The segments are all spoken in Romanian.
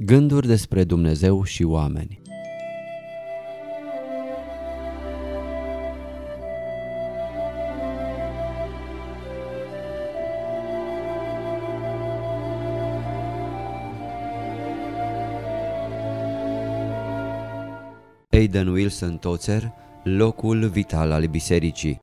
Gânduri despre Dumnezeu și oameni. Aidan Wilson Tozer, locul vital al bisericii.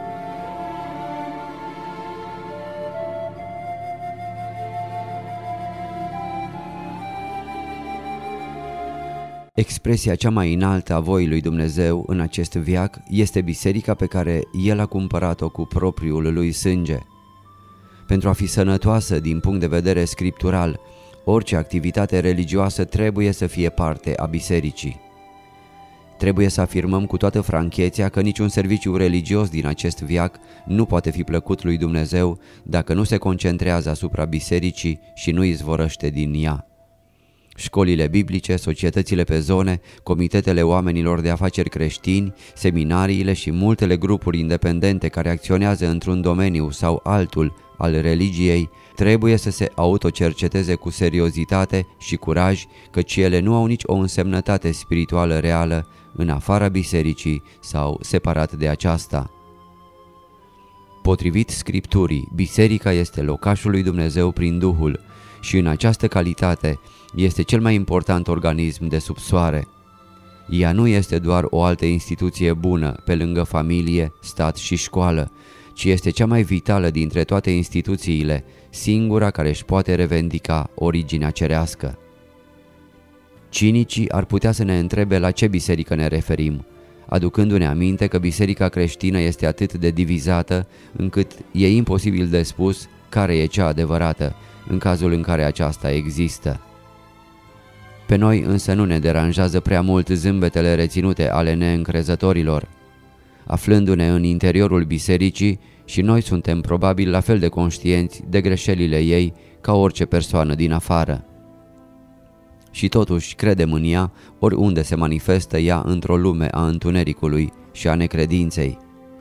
Expresia cea mai înaltă a voii lui Dumnezeu în acest veac este biserica pe care El a cumpărat-o cu propriul lui sânge. Pentru a fi sănătoasă din punct de vedere scriptural, orice activitate religioasă trebuie să fie parte a bisericii. Trebuie să afirmăm cu toată franchețea că niciun serviciu religios din acest veac nu poate fi plăcut lui Dumnezeu dacă nu se concentrează asupra bisericii și nu izvorăște din ea. Școlile biblice, societățile pe zone, comitetele oamenilor de afaceri creștini, seminariile și multele grupuri independente care acționează într-un domeniu sau altul al religiei trebuie să se autocerceteze cu seriozitate și curaj, căci ele nu au nici o însemnătate spirituală reală în afara bisericii sau separat de aceasta. Potrivit Scripturii, biserica este locașul lui Dumnezeu prin Duhul și în această calitate este cel mai important organism de sub soare. Ea nu este doar o altă instituție bună pe lângă familie, stat și școală, ci este cea mai vitală dintre toate instituțiile, singura care își poate revendica originea cerească. Cinicii ar putea să ne întrebe la ce biserică ne referim, aducându-ne aminte că biserica creștină este atât de divizată încât e imposibil de spus care e cea adevărată, în cazul în care aceasta există. Pe noi însă nu ne deranjează prea mult zâmbetele reținute ale neîncrezătorilor. Aflându-ne în interiorul bisericii, și noi suntem probabil la fel de conștienți de greșelile ei ca orice persoană din afară. Și totuși credem în ea oriunde se manifestă ea într-o lume a întunericului și a necredinței.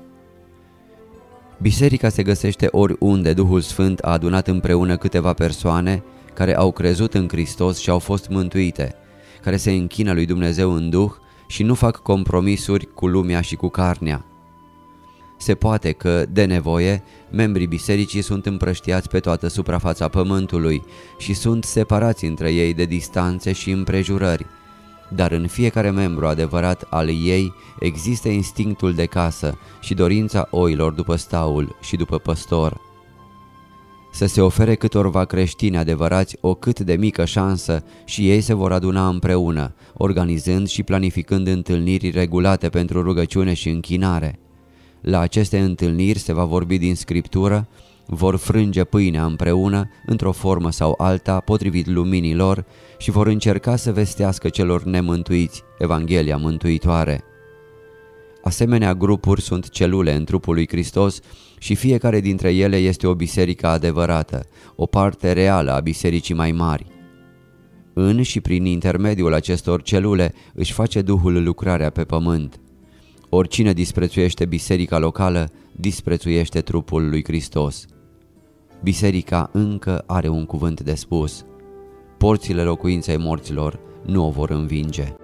Biserica se găsește oriunde Duhul Sfânt a adunat împreună câteva persoane care au crezut în Hristos și au fost mântuite, care se închină lui Dumnezeu în Duh și nu fac compromisuri cu lumea și cu carnea. Se poate că, de nevoie, membrii bisericii sunt împrăștiați pe toată suprafața pământului și sunt separați între ei de distanțe și împrejurări, dar în fiecare membru adevărat al ei există instinctul de casă și dorința oilor după staul și după păstor. Să se ofere câtorva creștini adevărați o cât de mică șansă și ei se vor aduna împreună, organizând și planificând întâlniri regulate pentru rugăciune și închinare. La aceste întâlniri se va vorbi din Scriptură, vor frânge pâinea împreună, într-o formă sau alta, potrivit luminii lor, și vor încerca să vestească celor nemântuiți Evanghelia mântuitoare. Asemenea grupuri sunt celule în trupul lui Hristos și fiecare dintre ele este o biserică adevărată, o parte reală a bisericii mai mari. În și prin intermediul acestor celule își face Duhul lucrarea pe pământ. Oricine disprețuiește biserica locală, disprețuiește trupul lui Hristos. Biserica încă are un cuvânt de spus. Porțile locuinței morților nu o vor învinge.